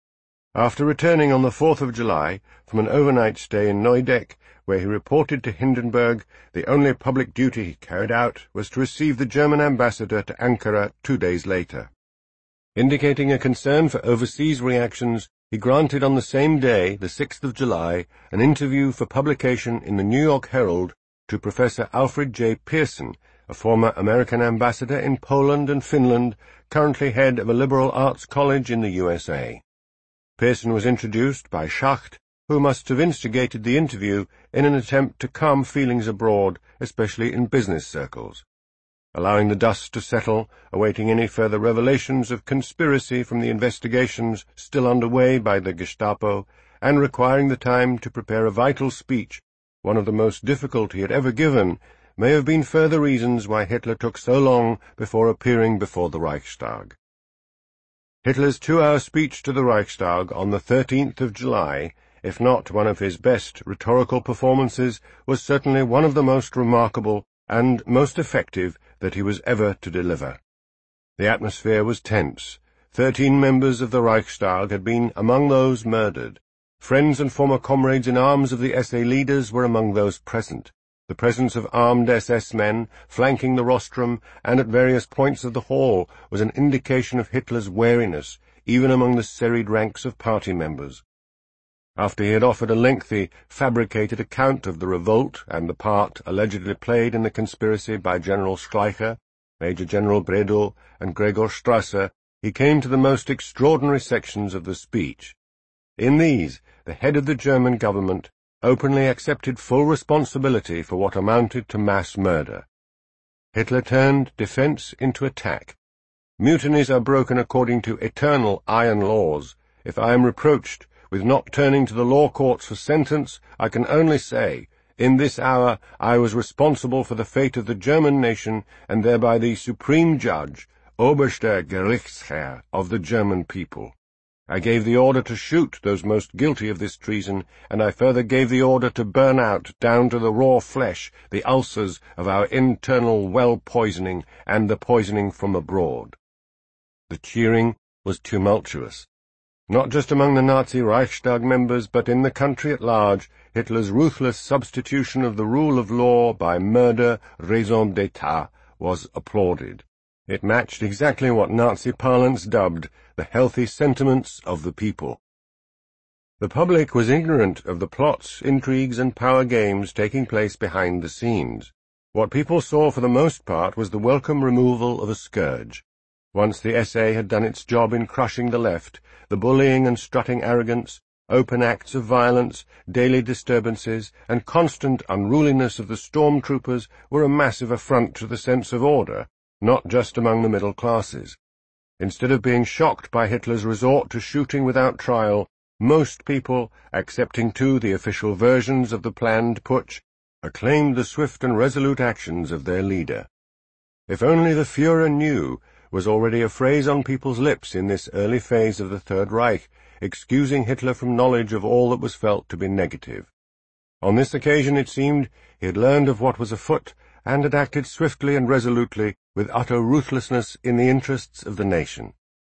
Speaker 1: After returning on the fourth of July from an overnight stay in Neudeck, where he reported to Hindenburg, the only public duty he carried out was to receive the German ambassador to Ankara two days later. Indicating a concern for overseas reactions, he granted on the same day, the sixth of July, an interview for publication in the New York Herald to Professor Alfred J. Pearson, a former American ambassador in Poland and Finland, currently head of a liberal arts college in the U S A. Pearson was introduced by Schacht, who must have instigated the interview in an attempt to calm feelings abroad, especially in business circles. Allowing the dust to settle, awaiting any further revelations of conspiracy from the investigations still underway by the Gestapo, and requiring the time to prepare a vital speech, one of the most difficult he had ever given, may have been further reasons why Hitler took so long before appearing before the Reichstag. Hitler's two-hour speech to the Reichstag on the thirteenth of July, if not one of his best rhetorical performances, was certainly one of the most remarkable and most effective that he was ever to deliver. The atmosphere was tense. Thirteen members of the Reichstag had been among those murdered. Friends and former comrades in arms of the S A leaders were among those present. The presence of armed S S men flanking the rostrum and at various points of the hall was an indication of Hitler's wariness, even among the serried ranks of party members. After he had offered a lengthy, fabricated account of the revolt and the part allegedly played in the conspiracy by General Schleicher, Major General Bredow, and Gregor Strasser, he came to the most extraordinary sections of the speech. In these, the head of the German government openly accepted full responsibility for what amounted to mass murder. Hitler turned defense into attack. Mutinies are broken according to eternal iron laws. If I am reproached with not turning to the law courts for sentence, I can only say, in this hour I was responsible for the fate of the German nation, and thereby the supreme judge, Oberster Gerichtsherr of the German people. I gave the order to shoot those most guilty of this treason, and I further gave the order to burn out, down to the raw flesh, the ulcers of our internal well-poisoning and the poisoning from abroad. The cheering was tumultuous. Not just among the Nazi Reichstag members, but in the country at large, Hitler's ruthless substitution of the rule of law by murder, raison d'etat, was applauded. It matched exactly what Nazi parlance dubbed the healthy sentiments of the people. The public was ignorant of the plots, intrigues, and power games taking place behind the scenes. What people saw for the most part was the welcome removal of a scourge. Once the S A had done its job in crushing the left, the bullying and strutting arrogance, open acts of violence, daily disturbances, and constant unruliness of the storm-troopers were a massive affront to the sense of order, not just among the middle classes. Instead of being shocked by Hitler's resort to shooting without trial, most people, accepting too the official versions of the planned putsch, acclaimed the swift and resolute actions of their leader. If only the Führer knew was already a phrase on people's lips in this early phase of the Third Reich, excusing Hitler from knowledge of all that was felt to be negative. On this occasion, it seemed, he had learned of what was afoot, and had acted swiftly and resolutely, with utter ruthlessness in the interests of the nation.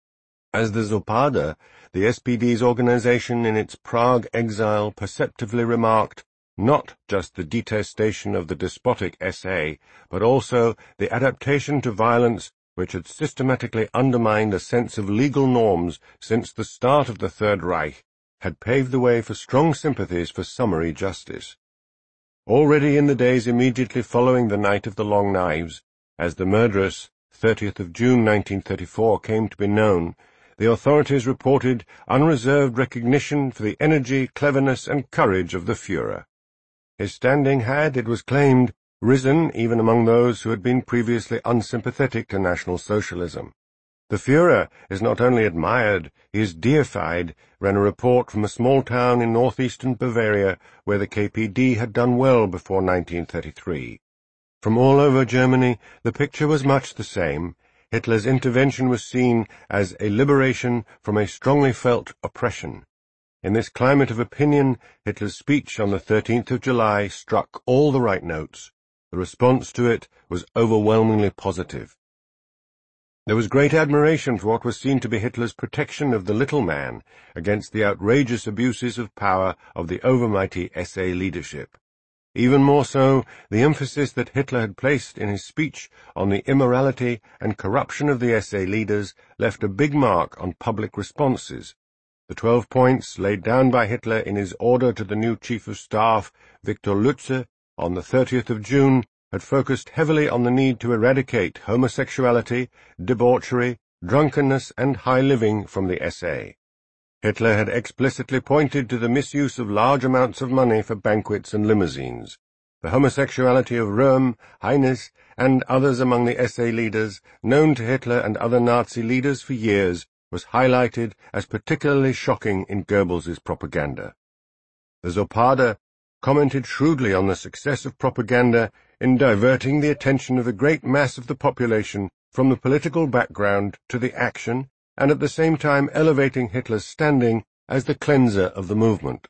Speaker 1: As the Zupada, the S P D's organization in its Prague exile perceptively remarked, not just the detestation of the despotic S A, but also the adaptation to violence which had systematically undermined a sense of legal norms since the start of the Third Reich, had paved the way for strong sympathies for summary justice. Already in the days immediately following the Night of the Long Knives, as the murderous thirtieth of June nineteen thirty-four came to be known, the authorities reported unreserved recognition for the energy, cleverness, and courage of the Führer. His standing had, it was claimed, risen even among those who had been previously unsympathetic to National Socialism. The Führer is not only admired, he is deified, ran a report from a small town in northeastern Bavaria where the K P D had done well before nineteen thirty-three. From all over Germany, the picture was much the same. Hitler's intervention was seen as a liberation from a strongly felt oppression. In this climate of opinion, Hitler's speech on the thirteenth of July struck all the right notes. The response to it was overwhelmingly positive. There was great admiration for what was seen to be Hitler's protection of the little man against the outrageous abuses of power of the overmighty S A leadership. Even more so, the emphasis that Hitler had placed in his speech on the immorality and corruption of the S A leaders left a big mark on public responses. The twelve points laid down by Hitler in his order to the new Chief of Staff, Viktor Lütze, on the thirtieth of June, had focused heavily on the need to eradicate homosexuality, debauchery, drunkenness, and high living from the S A. Hitler had explicitly pointed to the misuse of large amounts of money for banquets and limousines. The homosexuality of Röhm, Heines, and others among the S A leaders, known to Hitler and other Nazi leaders for years, was highlighted as particularly shocking in Goebbels's propaganda. The Zopada commented shrewdly on the success of propaganda in diverting the attention of the great mass of the population from the political background to the action, and at the same time elevating Hitler's standing as the cleanser of the movement.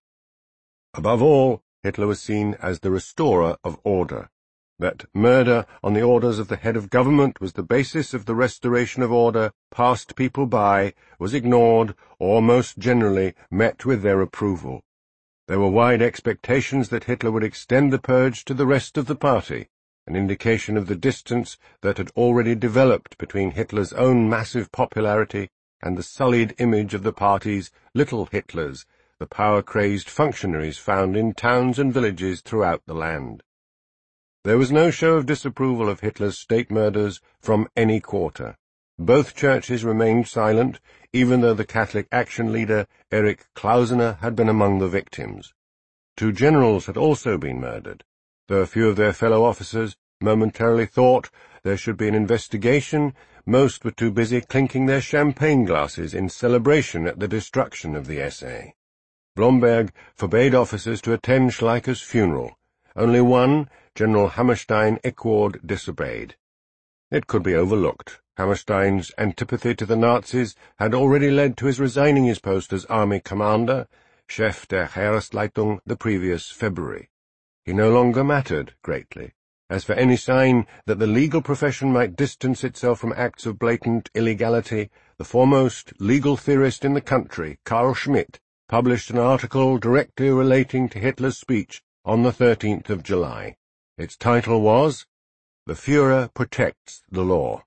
Speaker 1: Above all, Hitler was seen as the restorer of order. That murder on the orders of the head of government was the basis of the restoration of order passed people by, was ignored, or most generally met with their approval. There were wide expectations that Hitler would extend the purge to the rest of the party, an indication of the distance that had already developed between Hitler's own massive popularity and the sullied image of the party's little Hitlers, the power-crazed functionaries found in towns and villages throughout the land. There was no show of disapproval of Hitler's state murders from any quarter. Both churches remained silent, even though the Catholic Action leader, Erich Klausener, had been among the victims. Two generals had also been murdered, though a few of their fellow officers momentarily thought there should be an investigation. Most were too busy clinking their champagne glasses in celebration at the destruction of the S A. Blomberg forbade officers to attend Schleicher's funeral. Only one, General Hammerstein-Eckward, disobeyed. It could be overlooked. Hammerstein's antipathy to the Nazis had already led to his resigning his post as army commander, Chef der Heeresleitung, the previous February. He no longer mattered greatly. As for any sign that the legal profession might distance itself from acts of blatant illegality, the foremost legal theorist in the country, Carl Schmitt, published an article directly relating to Hitler's speech on the thirteenth of July. Its title was, "The Führer Protects the Law."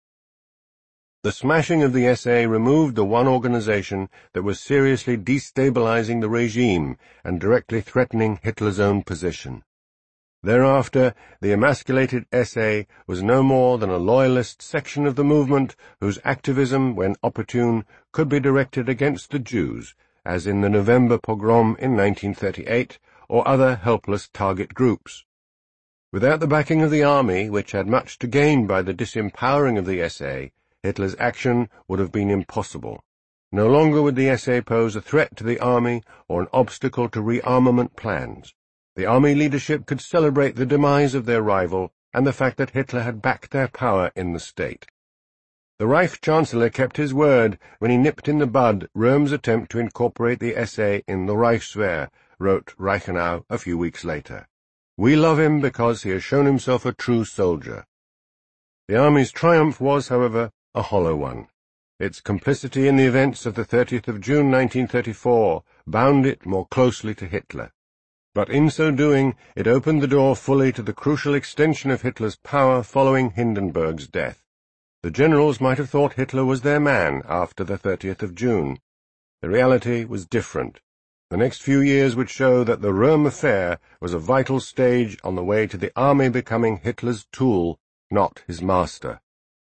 Speaker 1: The smashing of the S A removed the one organization that was seriously destabilizing the regime and directly threatening Hitler's own position. Thereafter, the emasculated S A was no more than a loyalist section of the movement whose activism, when opportune, could be directed against the Jews, as in the November pogrom in nineteen thirty-eight, or other helpless target groups. Without the backing of the army, which had much to gain by the disempowering of the S A, Hitler's action would have been impossible. No longer would the S A pose a threat to the army or an obstacle to rearmament plans. The army leadership could celebrate the demise of their rival and the fact that Hitler had backed their power in the state. The Reich Chancellor kept his word when he nipped in the bud Röhm's attempt to incorporate the S A in the Reichswehr, wrote Reichenau a few weeks later. "We love him because he has shown himself a true soldier." The army's triumph was, however, a hollow one. Its complicity in the events of the thirtieth of June nineteen thirty-four bound it more closely to Hitler. But in so doing, it opened the door fully to the crucial extension of Hitler's power following Hindenburg's death. The generals might have thought Hitler was their man after the thirtieth of June. The reality was different. The next few years would show that the Röhm affair was a vital stage on the way to the army becoming Hitler's tool, not his master.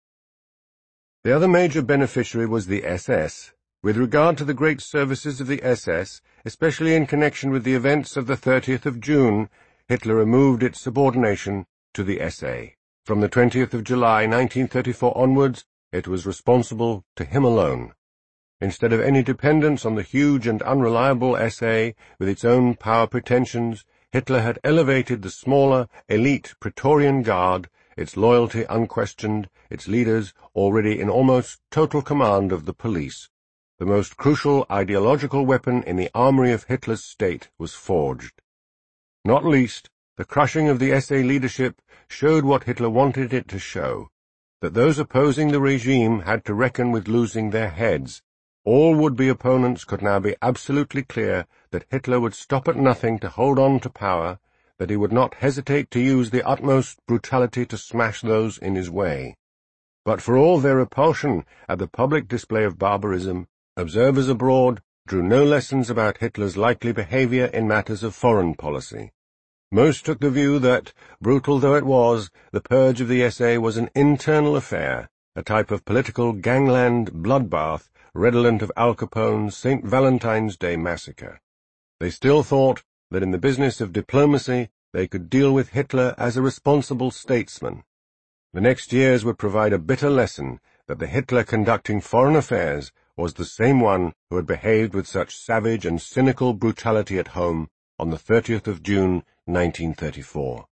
Speaker 1: The other major beneficiary was the S S. With regard to the great services of the S S, especially in connection with the events of the thirtieth of June, Hitler removed its subordination to the S A. From the twentieth of July nineteen thirty-four onwards, it was responsible to him alone. Instead of any dependence on the huge and unreliable S A with its own power pretensions, Hitler had elevated the smaller, elite Praetorian Guard, its loyalty unquestioned, its leaders already in almost total command of the police. The most crucial ideological weapon in the armory of Hitler's state was forged. Not least, the crushing of the S A leadership showed what Hitler wanted it to show, that those opposing the regime had to reckon with losing their heads. All would-be opponents could now be absolutely clear that Hitler would stop at nothing to hold on to power, that he would not hesitate to use the utmost brutality to smash those in his way. But for all their repulsion at the public display of barbarism, observers abroad drew no lessons about Hitler's likely behavior in matters of foreign policy. Most took the view that, brutal though it was, the purge of the S A was an internal affair, a type of political gangland bloodbath redolent of Al Capone's Saint Valentine's Day massacre. They still thought that in the business of diplomacy they could deal with Hitler as a responsible statesman. The next years would provide a bitter lesson that the Hitler conducting foreign affairs was the same one who had behaved with such savage and cynical brutality at home on the thirtieth of June, nineteen thirty-four.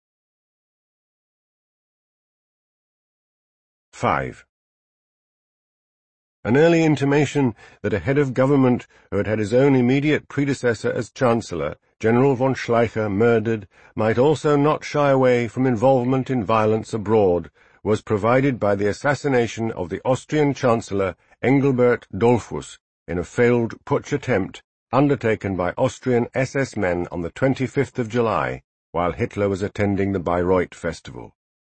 Speaker 1: five. An early intimation that a head of government who had had his own immediate predecessor as Chancellor, General von Schleicher, murdered, might also not shy away from involvement in violence abroad, was provided by the assassination of the Austrian Chancellor Engelbert Dollfuss in a failed putsch attempt undertaken by Austrian S S men on the twenty-fifth of July, while Hitler was attending the Bayreuth Festival.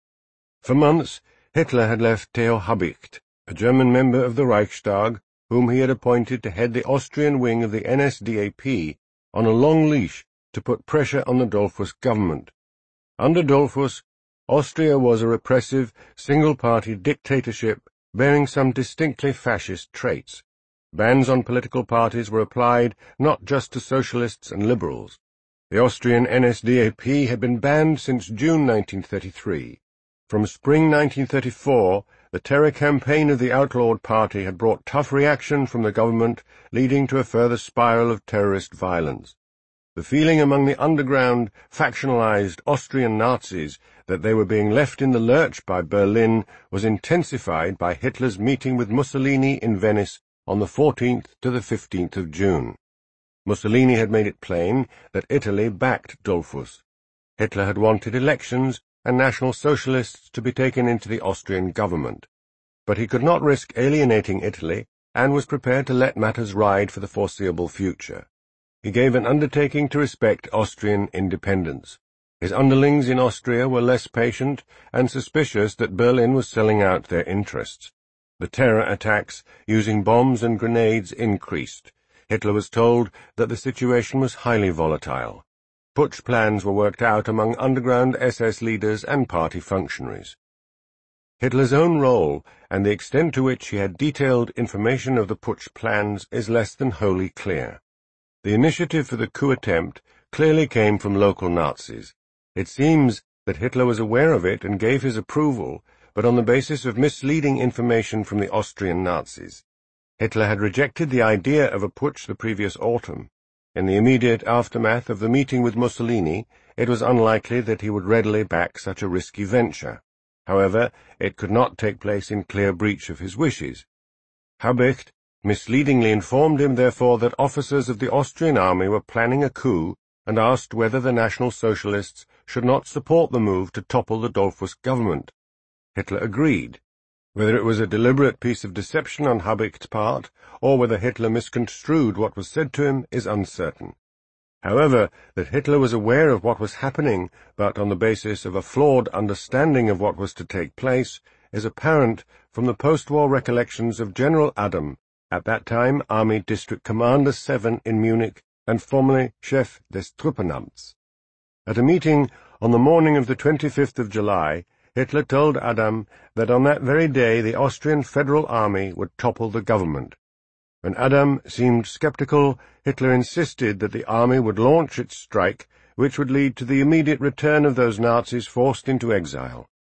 Speaker 1: For months, Hitler had left Theo Habicht, a German member of the Reichstag, whom he had appointed to head the Austrian wing of the N S D A P, on a long leash to put pressure on the Dollfuss government. Under Dollfuss, Austria was a repressive, single-party dictatorship bearing some distinctly fascist traits. Bans on political parties were applied not just to socialists and liberals. The Austrian N S D A P had been banned since June nineteen thirty-three. From spring nineteen thirty-four, the terror campaign of the outlawed party had brought tough reaction from the government, leading to a further spiral of terrorist violence. The feeling among the underground, factionalized Austrian Nazis that they were being left in the lurch by Berlin was intensified by Hitler's meeting with Mussolini in Venice on the fourteenth to the fifteenth of June. Mussolini had made it plain that Italy backed Dollfuss. Hitler had wanted elections and National Socialists to be taken into the Austrian government. But he could not risk alienating Italy, and was prepared to let matters ride for the foreseeable future. He gave an undertaking to respect Austrian independence. His underlings in Austria were less patient and suspicious that Berlin was selling out their interests. The terror attacks using bombs and grenades increased. Hitler was told that the situation was highly volatile. Putsch plans were worked out among underground S S leaders and party functionaries. Hitler's own role and the extent to which he had detailed information of the putsch plans is less than wholly clear. The initiative for the coup attempt clearly came from local Nazis. It seems that Hitler was aware of it and gave his approval, but on the basis of misleading information from the Austrian Nazis. Hitler had rejected the idea of a putsch the previous autumn. In the immediate aftermath of the meeting with Mussolini, it was unlikely that he would readily back such a risky venture. However, it could not take place in clear breach of his wishes. Habicht misleadingly informed him, therefore, that officers of the Austrian army were planning a coup and asked whether the National Socialists should not support the move to topple the Dollfuss government. Hitler agreed. Whether it was a deliberate piece of deception on Habicht's part, or whether Hitler misconstrued what was said to him, is uncertain. However, that Hitler was aware of what was happening, but on the basis of a flawed understanding of what was to take place, is apparent from the post-war recollections of General Adam, at that time Army District Commander seven in Munich and formerly Chef des Truppenamts. At a meeting on the morning of the twenty-fifth of July, Hitler told Adam that on that very day the Austrian Federal Army would topple the government. When Adam seemed skeptical, Hitler insisted that the army would launch its strike, which would lead to the immediate return of those Nazis forced into exile.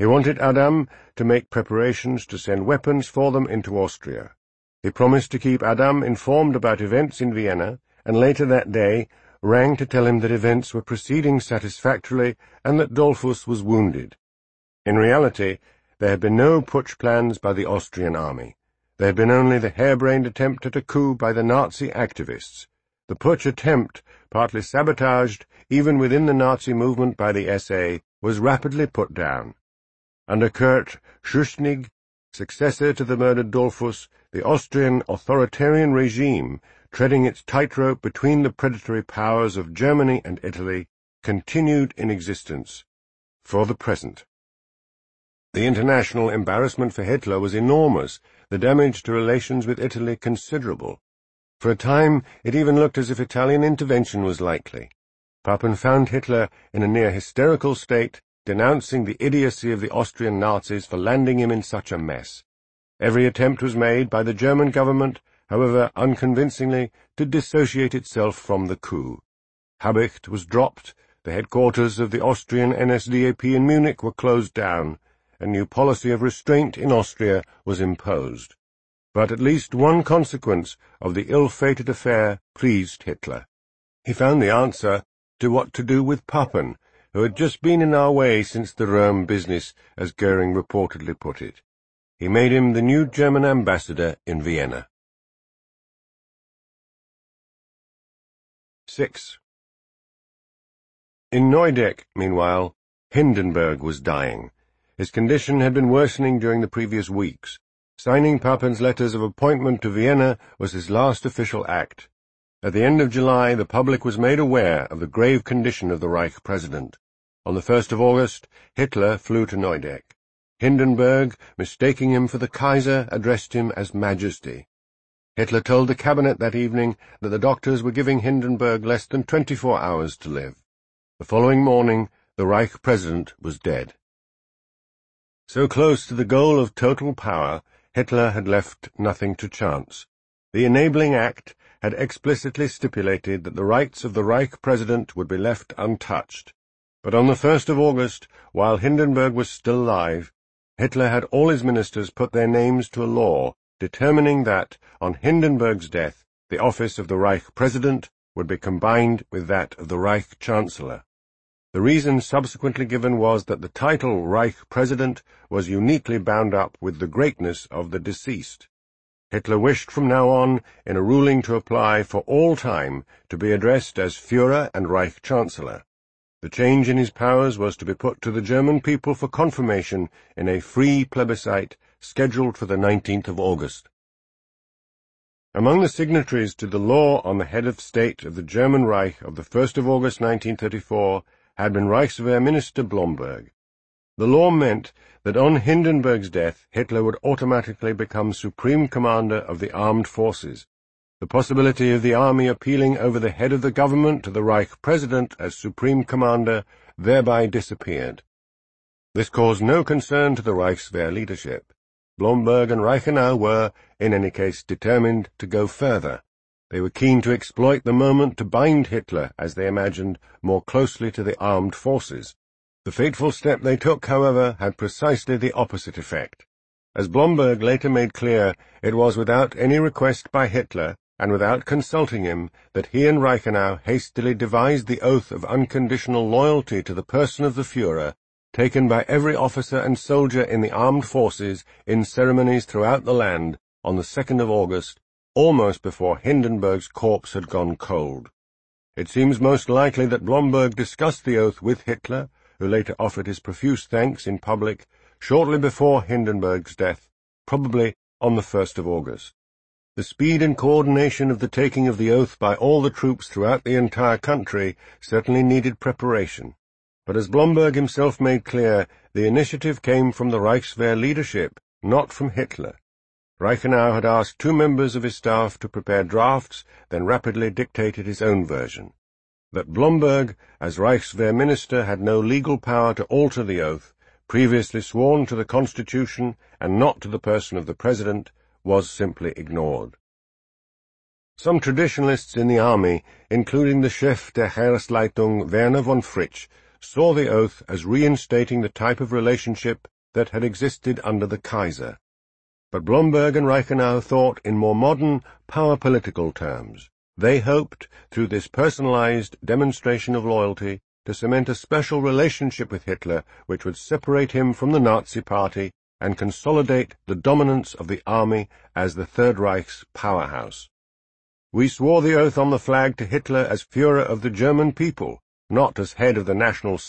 Speaker 1: He wanted Adam to make preparations to send weapons for them into Austria. He promised to keep Adam informed about events in Vienna, and later that day rang to tell him that events were proceeding satisfactorily and that Dollfuss was wounded. In reality, there had been no putsch plans by the Austrian army. There had been only the harebrained attempt at a coup by the Nazi activists. The putsch attempt, partly sabotaged even within the Nazi movement by the S A, was rapidly put down. Under Kurt Schuschnigg, successor to the murdered Dollfuss, the Austrian authoritarian regime, treading its tightrope between the predatory powers of Germany and Italy, continued in existence, for the present. The international embarrassment for Hitler was enormous, the damage to relations with Italy considerable. For a time, it even looked as if Italian intervention was likely. Papen found Hitler in a near hysterical state, denouncing the idiocy of the Austrian Nazis for landing him in such a mess. Every attempt was made by the German government, however unconvincingly, to dissociate itself from the coup. Habicht was dropped, the headquarters of the Austrian N S D A P in Munich were closed down, a new policy of restraint in Austria was imposed. But at least one consequence of the ill-fated affair pleased Hitler. He found the answer to what to do with Papen, who had just been in our way since the Röhm business, as Goering reportedly put it. He made him the new German ambassador in Vienna. six. In Neudeck, meanwhile, Hindenburg was dying. His condition had been worsening during the previous weeks. Signing Papen's letters of appointment to Vienna was his last official act. At the end of July, the public was made aware of the grave condition of the Reich President. On the first of August, Hitler flew to Neudeck. Hindenburg, mistaking him for the Kaiser, addressed him as Majesty. Hitler told the cabinet that evening that the doctors were giving Hindenburg less than twenty-four hours to live. The following morning, the Reich President was dead. So close to the goal of total power, Hitler had left nothing to chance. The Enabling Act had explicitly stipulated that the rights of the Reich President would be left untouched. But on the first of August, while Hindenburg was still alive, Hitler had all his ministers put their names to a law determining that, on Hindenburg's death, the office of the Reich President would be combined with that of the Reich Chancellor. The reason subsequently given was that the title Reich President was uniquely bound up with the greatness of the deceased. Hitler wished from now on, in a ruling to apply for all time, to be addressed as Führer and Reich Chancellor. The change in his powers was to be put to the German people for confirmation in a free plebiscite scheduled for the nineteenth of August. Among the signatories to the law on the head of state of the German Reich of the first of August nineteen thirty-four had been Reichswehr Minister Blomberg. The law meant that on Hindenburg's death Hitler would automatically become Supreme Commander of the Armed Forces. The possibility of the army appealing over the head of the government to the Reich President as Supreme Commander thereby disappeared. This caused no concern to the Reichswehr leadership. Blomberg and Reichenau were, in any case, determined to go further. They were keen to exploit the moment to bind Hitler, as they imagined, more closely to the armed forces. The fateful step they took, however, had precisely the opposite effect. As Blomberg later made clear, it was without any request by Hitler, and without consulting him, that he and Reichenau hastily devised the oath of unconditional loyalty to the person of the Führer, taken by every officer and soldier in the armed forces in ceremonies throughout the land on the second of August, almost before Hindenburg's corpse had gone cold. It seems most likely that Blomberg discussed the oath with Hitler, who later offered his profuse thanks in public, shortly before Hindenburg's death, probably on the first of August. The speed and coordination of the taking of the oath by all the troops throughout the entire country certainly needed preparation. But as Blomberg himself made clear, the initiative came from the Reichswehr leadership, not from Hitler. Reichenau had asked two members of his staff to prepare drafts, then rapidly dictated his own version. That Blomberg, as Reichswehr minister, had no legal power to alter the oath, previously sworn to the Constitution and not to the person of the President, was simply ignored. Some traditionalists in the army, including the chef der Heeresleitung Werner von Fritsch, saw the oath as reinstating the type of relationship that had existed under the Kaiser. But Blomberg and Reichenau thought in more modern, power-political terms. They hoped, through this personalized demonstration of loyalty, to cement a special relationship with Hitler which would separate him from the Nazi Party and consolidate the dominance of the army as the Third Reich's powerhouse. We swore the oath on the flag to Hitler as Führer of the German people, not as head of the National